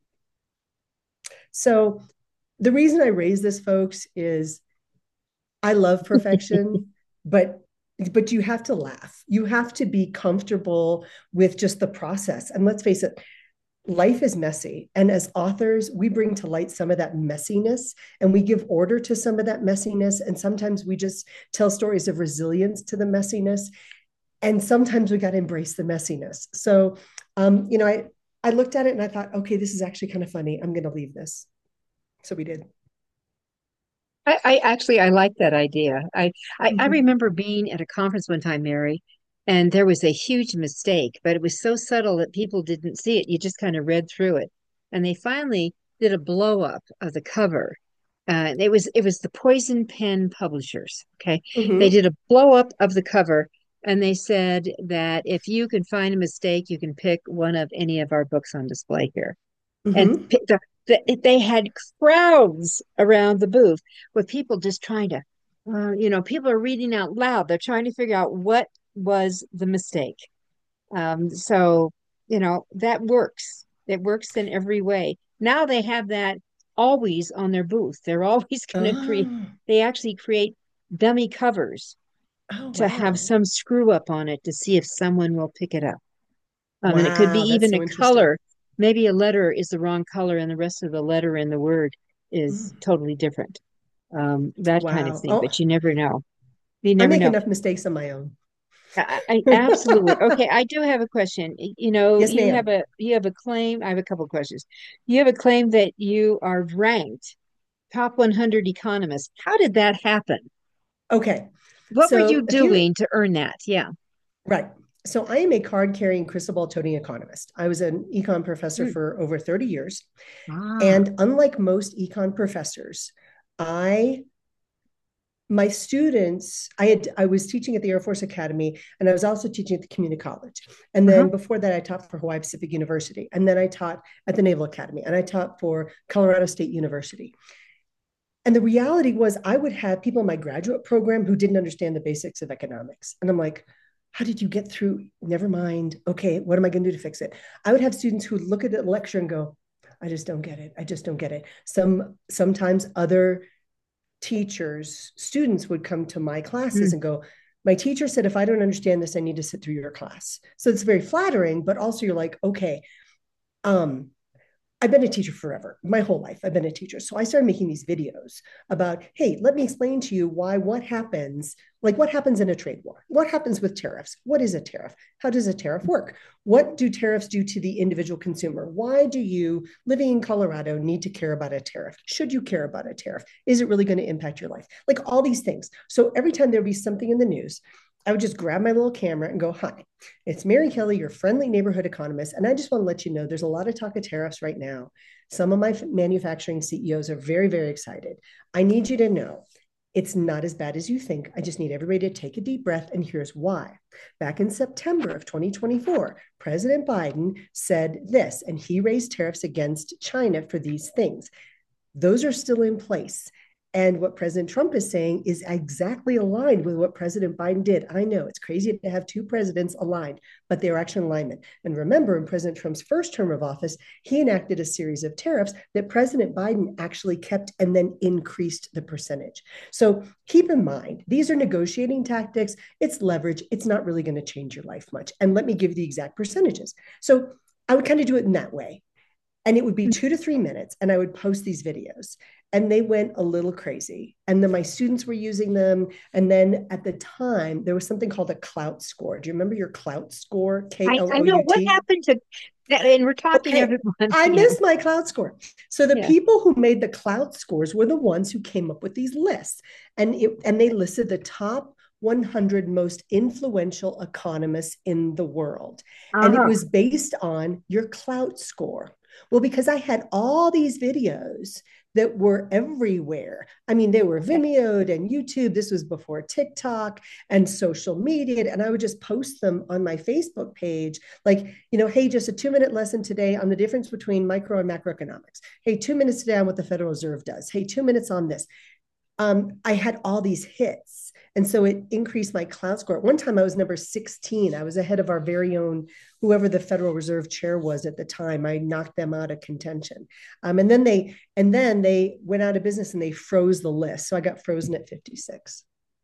So the reason I raise this, folks, is I love perfection, but you have to laugh. You have to be comfortable with just the process. And let's face it, life is messy. And as authors, we bring to light some of that messiness and we give order to some of that messiness. And sometimes we just tell stories of resilience to the messiness. And sometimes we got to embrace the messiness. So, I looked at it and I thought, okay, this is actually kind of funny. I'm going to leave this. So we did. I actually I like that idea. I Mm-hmm. remember being at a conference one time, Mary, and there was a huge mistake, but it was so subtle that people didn't see it. You just kind of read through it. And they finally did a blow up of the cover. It was the Poison Pen Publishers. Okay. They Mm-hmm. did a blow up of the cover and they said that if you can find a mistake, you can pick one of any of our books on display here. And Mm-hmm. they had crowds around the booth with people just trying to, people are reading out loud. They're trying to figure out what was the mistake. So, that works. It works in every way. Now they have that always on their booth. They're always going to create, Oh, they actually create dummy covers oh, to have wow. some screw up on it to see if someone will pick it up. And it could be Wow, that's even a so interesting. color. Maybe a letter is the wrong color and the rest of the letter in the word is Mm. totally different. That kind of Wow. thing, Oh, but you never know. You I never make know. enough mistakes on my own. I absolutely. Okay, I do have a question. Yes, ma'am. You have a claim. I have a couple of questions. You have a claim that you are ranked top 100 economists. How did that happen? Okay. What were you So doing to earn that? Yeah. right. So I am a card carrying crystal ball toting economist. I was an econ professor Hmm. for over 30 years. Ah, And unlike most econ professors, I my students, I was teaching at the Air Force Academy and I was also teaching at the community college. And uh-huh. then before that, I taught for Hawaii Pacific University. And then I taught at the Naval Academy and I taught for Colorado State University. And the reality was, I would have people in my graduate program who didn't understand the basics of economics. And I'm like, how did you get through? Never mind. Okay, what am I going to do to fix it? I would have students who would look at the lecture and go, I just don't get it. I just don't get it. Sometimes other teachers, students would come to my classes Hmm. and go, my teacher said, if I don't understand this, I need to sit through your class. So it's very flattering, but also you're like, okay, um, I've been a teacher forever, my whole life. I've been a teacher. So I started making these videos about, hey, let me explain to you what happens, like what happens in a trade war? What happens with tariffs? What is a tariff? How does a tariff work? What do tariffs do to the individual consumer? Why do you, living in Colorado, need to care about a tariff? Should you care about a tariff? Is it really going to impact your life? Like all these things. So every time there'd be something in the news, I would just grab my little camera and go, hi, it's Mary Kelly, your friendly neighborhood economist. And I just want to let you know there's a lot of talk of tariffs right now. Some of my manufacturing CEOs are very, very excited. I need you to know it's not as bad as you think. I just need everybody to take a deep breath. And here's why. Back in September of 2024, President Biden said this, and he raised tariffs against China for these things. Those are still in place. And what President Trump is saying is exactly aligned with what President Biden did. I know it's crazy to have two presidents aligned, but they are actually in alignment. And remember, in President Trump's first term of office, he enacted a series of tariffs that President Biden actually kept and then increased the percentage. So keep in mind, these are negotiating tactics. It's leverage. It's not really going to change your life much. And let me give you the exact percentages. So I would kind of do it in that way. and it would be 2 to 3 minutes, and I would post these videos, and they went a little crazy. And then my students were using them. And then at the time, there was something called a Clout score. Do you remember your Clout score? K L I O know U what T. happened to that, and we're talking Okay, everyone. I Yeah, missed my Clout score. So the yeah. people who made the Clout scores were the ones who came up with these lists, and they listed the top 100 most influential economists in the world, and it Uh-huh. was based on your Clout score. Well, because I had all these videos that were everywhere. I mean, they were Okay. Vimeoed and YouTube. This was before TikTok and social media. And I would just post them on my Facebook page, like, hey, just a 2-minute lesson today on the difference between micro and macroeconomics. Hey, 2 minutes today on what the Federal Reserve does. Hey, 2 minutes on this. I had all these hits. And so it increased my Clout score. At one time, I was number 16. I was ahead of our very own, whoever the Federal Reserve chair was at the time. I knocked them out of contention. And then they went out of business and they froze the list. So I got frozen at 56.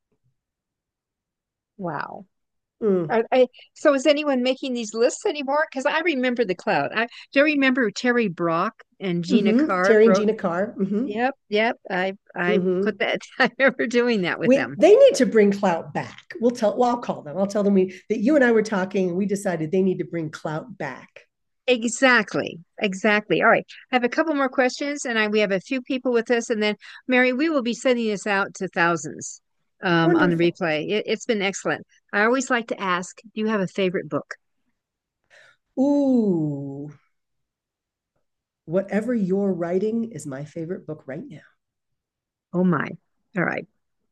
Wow. Mm. So is anyone making these lists anymore? Because I remember the cloud. I do remember Terry Brock and Gina Mm-hmm. Carr Terry and wrote. Gina Carr. Mm-hmm. Yep, yep. I put Mm-hmm. that. I remember doing that with them. They need to bring Clout back. I'll call them. I'll tell them that you and I were talking and we decided they need to bring Clout back. Exactly. Exactly. All right. I have a couple more questions, and we have a few people with us, and then Mary, we will be sending this out to thousands on the Wonderful. replay. It's been excellent. I always like to ask, do you have a favorite book? Ooh, whatever you're writing is my favorite book right now. Oh my. All right.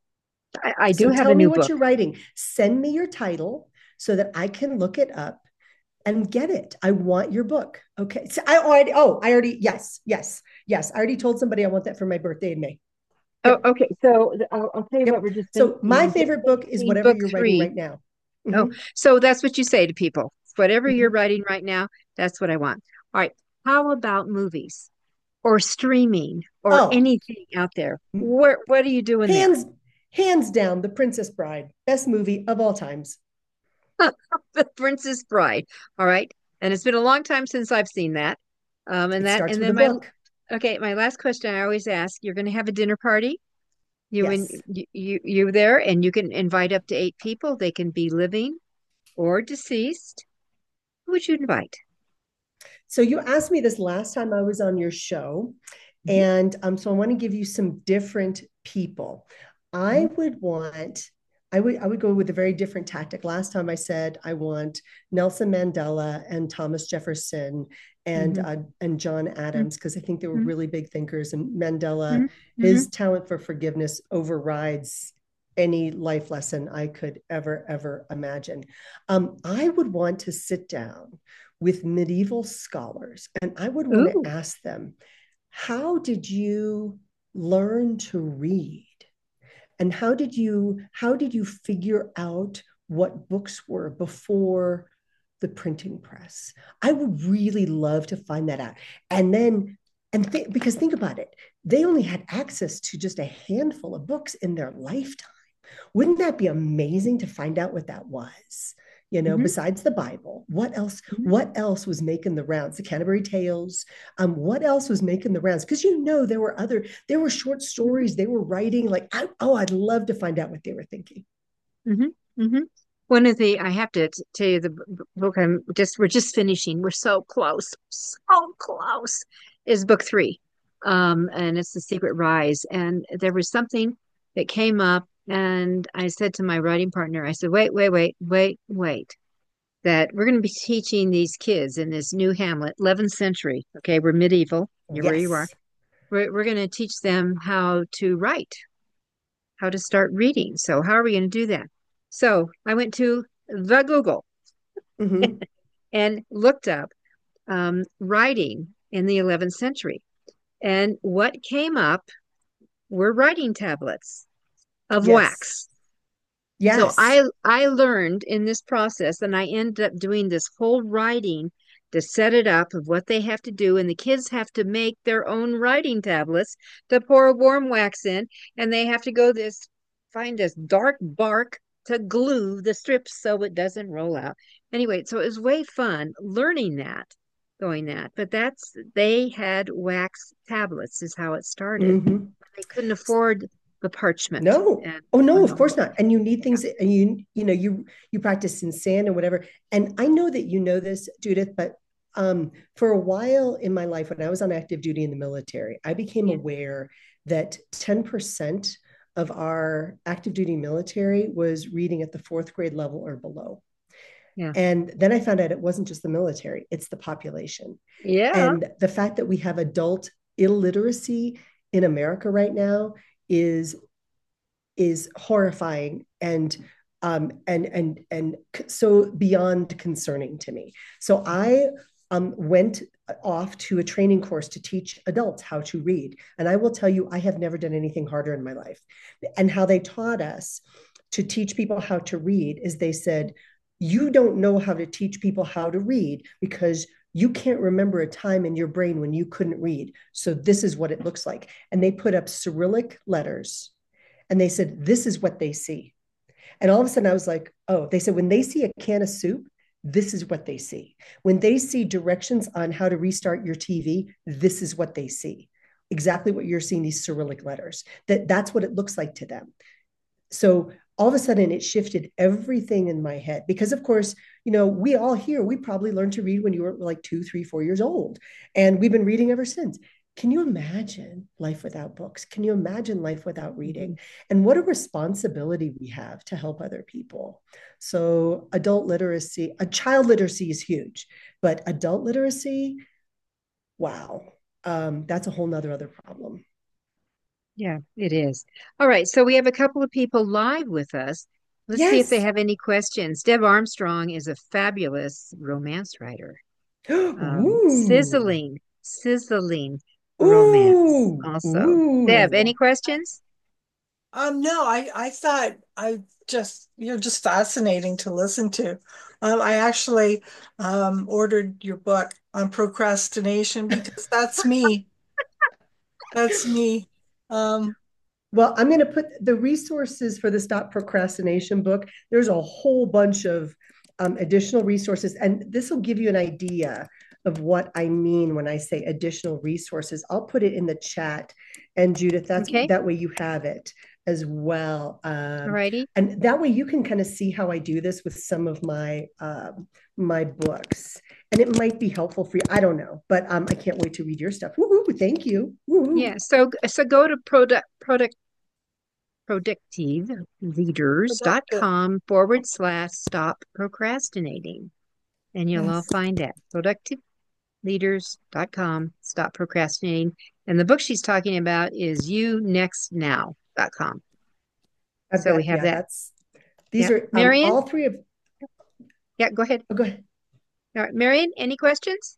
I do So have tell a me new what book. you're writing. Send me your title so that I can look it up and get it. I want your book. Okay. So I already, yes, yes, yes. I already told somebody I want that for my birthday in May. Oh, Yep. okay. So I'll tell you what, Yep. we're just So my just favorite book is finishing whatever book you're writing three. right now. Oh, Mhm, so that's what you say to people. Whatever you're mhm, writing right now, that's what I want. All right. How about movies or streaming or Oh, anything out there? What are you doing there? hands hands down, The Princess Bride, best movie of all times. The Princess Bride. All right. And it's been a long time since I've seen that. It starts And with a then my book. okay, my last question I always ask, you're going to have a dinner party. Yes. You there, and you can invite up to 8 people. They can be living or deceased. Who would you invite? So you asked me this last time I was on your show, Mhm, and so I want to give you some different people. I mhm, would want, I would go with a very different tactic. Last time I said I want Nelson Mandela and Thomas Jefferson mhm, and John mhm, Adams because I think they were mhm, really big thinkers. And Mandela, mhm, his mhm. talent for forgiveness overrides any life lesson I could ever imagine. I would want to sit down with medieval scholars and I would want to Ooh. ask them, how did you learn to read? And how did you figure out what books were before the printing press? I would really love to find that out. And then because think about it, they only had access to just a handful of books in their lifetime. Wouldn't that be amazing to find out what that was? Mhm, Besides the Bible, what else? mhm, What else was making the rounds? The Canterbury Tales. What else was making the rounds? Because there were short mhm, stories they were writing. Like, I'd love to find out what they were thinking. mhm, mhm. One of the I have to tell you the book we're just finishing. We're so close. Is book three, and it's The Secret Rise. And there was something that came up, and I said to my writing partner, I said, wait. That we're going to be teaching these kids in this new Hamlet, 11th century. Okay, we're medieval. You're where you are. Yes, We're going to teach them how to write, how to start reading. So how are we going to do that? So I went to the Google hmm, and looked up writing in the 11th century. And what came up were writing tablets of yes, wax. So yes. I learned in this process, and I ended up doing this whole writing to set it up of what they have to do, and the kids have to make their own writing tablets to pour warm wax in, and they have to find this dark bark to glue the strips so it doesn't roll out. Anyway, so it was way fun learning that. going that. But they had wax tablets, is how it started. Hmm. They couldn't afford the parchment. No. And Oh no, of well, course not. And you need things, and you practice in sand or whatever. And I know that you know this, Judith, but for a while in my life when I was on active duty in the military, I became yeah, aware that 10% of our active duty military was reading at the fourth grade level or below. yeah, And then I found out it wasn't just the military, it's the population. yeah, And the fact that we have adult illiteracy in America right now is horrifying and so beyond concerning to me. So I went off to a training course to teach adults how to read, and I will tell you, I have never done anything harder in my life. And how they taught us to teach people how to read is they said, you don't know how to teach people how to read because you can't remember a time in your brain when you couldn't read. So this is what it looks like. And they put up Cyrillic letters and they said, this is what they see. And all of a sudden I was like, oh, they said, when they see a can of soup, this is what they see. When they see directions on how to restart your TV, this is what they see. Exactly what you're seeing, these Cyrillic letters. That's what it looks like to them. So all of a sudden it shifted everything in my head because of course, we all here, we probably learned to read when you were like 2, 3, 4 years old. And we've been reading ever since. Can you imagine life without books? Can you imagine life without reading? mhm. And what a responsibility we have to help other people. So adult literacy, child literacy is huge, but adult literacy, wow, that's a whole nother other problem. Yeah, it is. All right, so we have a couple of people live with us. Let's see if they Yes. have any questions. Deb Armstrong is a fabulous romance writer. Ooh. Sizzling romance Ooh, also. Deb, any ooh. questions? No, I thought you're just fascinating to listen to. I actually ordered your book on procrastination because that's me. That's me. Um, Well, I'm going to put the resources for the Stop Procrastination book. There's a whole bunch of additional resources, and this will give you an idea of what I mean when I say additional resources. I'll put it in the chat, and Judith, Okay, that way you have it as well, all righty. and that way you can kind of see how I do this with some of my books, and it might be helpful for you. I don't know, but I can't wait to read your stuff. Woo-hoo, thank you. Woo-hoo. Yeah, so go to productive. productiveleaders.com/stop procrastinating, and you'll all Yes. find that. Productiveleaders.com, stop procrastinating. And the book she's talking about is younextnow.com. I've So we got, have yeah, that. that's, these Yeah. are Marion? all three of, Yeah, go ahead. oh, go ahead. All right, Marion, any questions?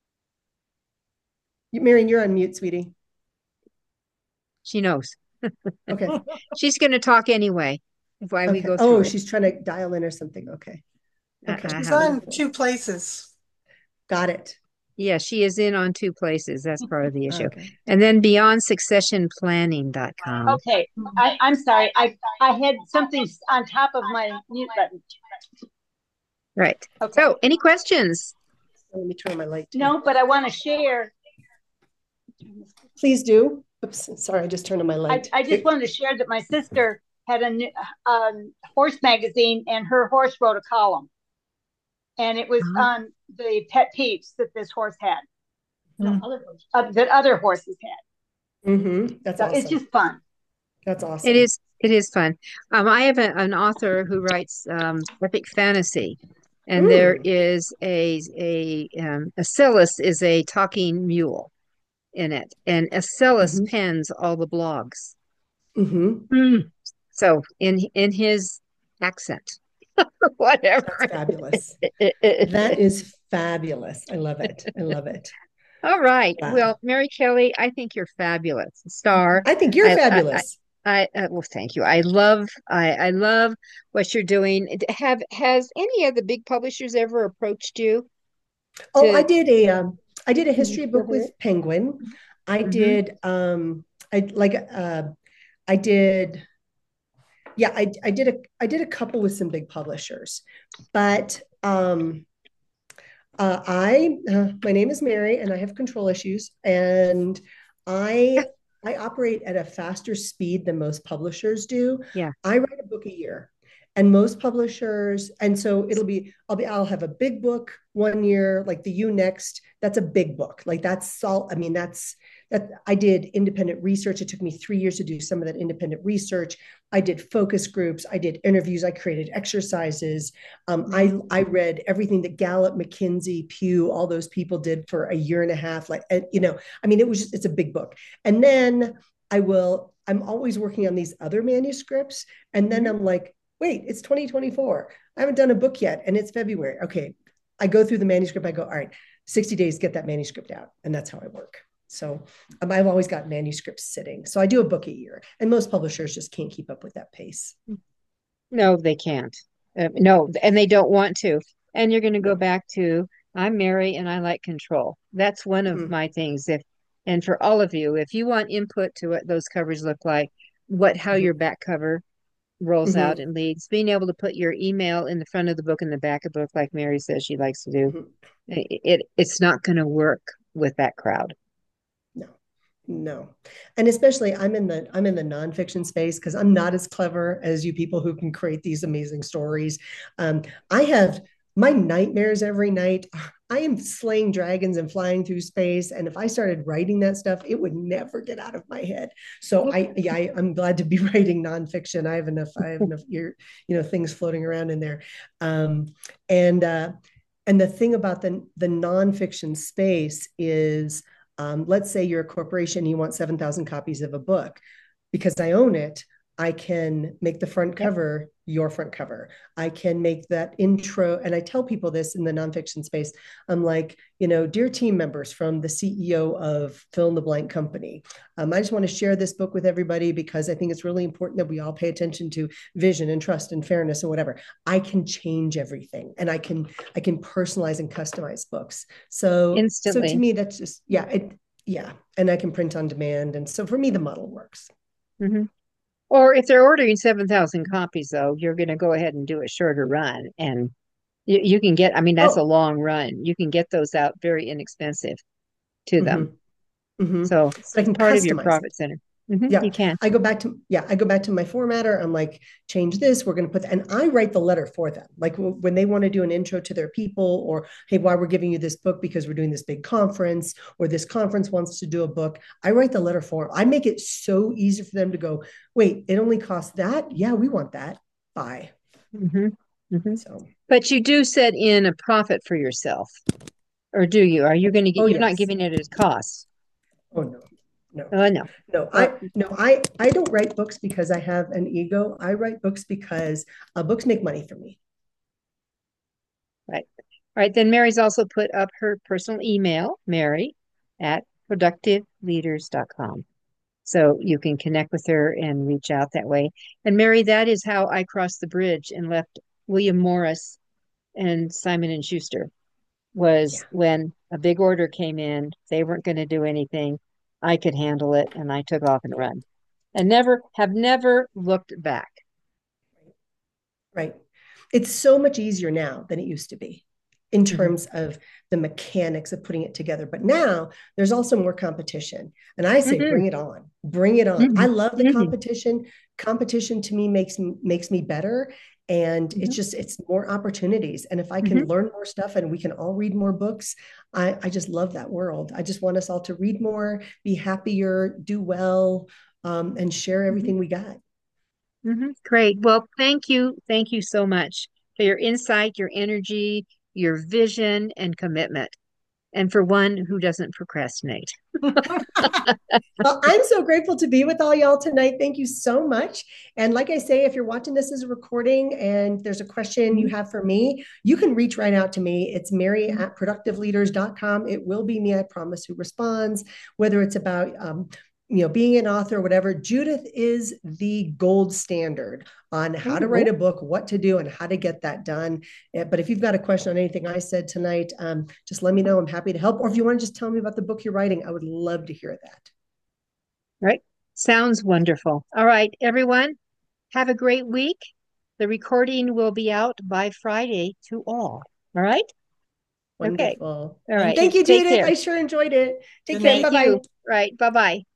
Marion, you're on mute, sweetie. She knows. Okay. She's going to talk anyway while we Okay. go through Oh, it. she's trying to dial in or something. Okay. Okay. She's How about on Wonderful. two places. Got it. Yeah, she is in on two places. That's part of the issue. Okay. And then beyondsuccessionplanning.com. Okay, I'm sorry. I had something on top of my mute button. Right. Okay. So, any questions? Let me turn on my light too. No, but I want to share. Please do. Oops. Sorry, I just turned on my light. I just wanted to share that my sister had a horse magazine, and her horse wrote a column, and it was Uh-huh. on the pet peeves that this horse had, Mm. that other horses had. Mm-hmm. That's So it's awesome. just fun. That's It awesome. is. It is fun. I have an author who writes epic fantasy, and there Mm. is a Acellus is a talking mule in it, and Acellus Mm-hmm. pens all the blogs. Mm-hmm. Mm. So in his accent, That's whatever. fabulous. That is fabulous. I love it. I love it. All right. Wow. Well, Mary Kelly, I think you're fabulous. Star. I think you're I, I, I, fabulous. well, thank you. I love what you're doing. Has any of the big publishers ever approached you Oh, to? I did a Can you history still book hear it? with Penguin. I Mm-hmm. did I like I did yeah, I did a couple with some big publishers. But My name is Mary, and I have control issues, and I I operate at a faster speed than most publishers do. Yeah. I write a book a year, and most publishers, and so I'll have a big book 1 year, like the You Next. That's a big book. Like that's all. I mean, that I did independent research. It took me 3 years to do some of that independent research. I did focus groups. I did interviews. I created exercises. I read everything that Gallup, McKinsey, Pew, all those people did for a year and a half. Like, I mean, it's a big book. And then I'm always working on these other manuscripts. And then Mhm. I'm like, wait, it's 2024. I haven't done a book yet. And it's February. Okay. I go through the manuscript. I go, all right, 60 days, get that manuscript out. And that's how I work. So I've always got manuscripts sitting. So I do a book a year. And most publishers just can't keep up with that pace. No, they can't. No, and they don't want to. And you're going to go No. back to, I'm Mary and I like control. That's one of Mm-hmm. my things. And for all of you, if you want input to what those covers look like, how Mm-hmm. your back cover rolls out Mm-hmm. and leads, being able to put your email in the front of the book and the back of the book, like Mary says she likes to do, Mm-hmm. it's not going to work with that crowd. No, no. And especially I'm in the nonfiction space because I'm not as clever as you people who can create these amazing stories. I have my nightmares every night. I am slaying dragons and flying through space. And if I started writing that stuff, it would never get out of my head. So I'm glad to be writing nonfiction. I have enough things floating around in there. Um, and and the thing about the nonfiction space is, let's say you're a corporation, and you want 7,000 copies of a book. Because I own it, I can make the front Yep. cover your front cover. I can make that intro. And I tell people this in the nonfiction space. I'm like, dear team members from the CEO of fill in the blank company. I just want to share this book with everybody because I think it's really important that we all pay attention to vision and trust and fairness and whatever. I can change everything, and I can personalize and customize books. So to Instantly. me, that's just, yeah. And I can print on demand. And so for me, the model works. Hmm. Or if they're ordering 7,000 copies, though, you're going to go ahead and do a shorter run. And you can get, I mean, that's a Oh, long run. You can get those out very inexpensive to them. mm-hmm, mm-hmm. So But I can part of your customize profit it. center. Yeah. You can. I go back to my formatter. I'm like, change this. We're going to and I write the letter for them. Like when they want to do an intro to their people, or, hey, why we're giving you this book because we're doing this big conference, or this conference wants to do a book. I write the letter for them. I make it so easy for them to go, wait, it only costs that. Yeah, we want that. Bye. Hmm. Hmm. So, But you do set in a profit for yourself, or do you? Are you going to get, oh, you're not yes. giving it as cost. Oh, no, no. Oh, no. No, Well, I don't write books because I have an ego. I write books because books make money for me. right. Right. Then Mary's also put up her personal email, Mary at productiveleaders.com. So you can connect with her and reach out that way. And Mary, that is how I crossed the bridge and left William Morris and Simon and Schuster, Yeah. was when a big order came in, they weren't going to do anything. I could handle it and I took off and run. And never looked back. Right. It's so much easier now than it used to be in Hmm. terms of the mechanics of putting it together. But now there's also more competition. And I say, Hmm. bring it on. Bring it on. Hmm. I love the Hmm. competition. Competition to me makes me better. And Hmm. it's more opportunities. And if I can Hmm. learn more stuff and we can all read more books, I just love that world. I just want us all to read more, be happier, do well, and share Hmm. everything we got. Great. Well, thank you. Thank you so much for your insight, your energy, your vision, and commitment. And for one who doesn't procrastinate. Well, I'm so grateful to be with all y'all tonight. Thank you so much. And like I say, if you're watching this as a recording and there's a question you Mhm. have for me, you can reach right out to me. It's Mary Mhm. at productiveleaders.com. It will be me, I promise, who responds, whether it's about being an author or whatever. Judith is the gold standard on how to write Ooh. a book, what to do, and how to get that done. But if you've got a question on anything I said tonight, just let me know. I'm happy to help. Or if you want to just tell me about the book you're writing, I would love to hear that. Right. Sounds wonderful. All right, everyone, have a great week. The recording will be out by Friday to all. All right. Okay. Wonderful. All right. Thank you, Take Judith. care. I sure enjoyed it. Take Good care. night. Bye Thank bye. you. Right. Bye-bye.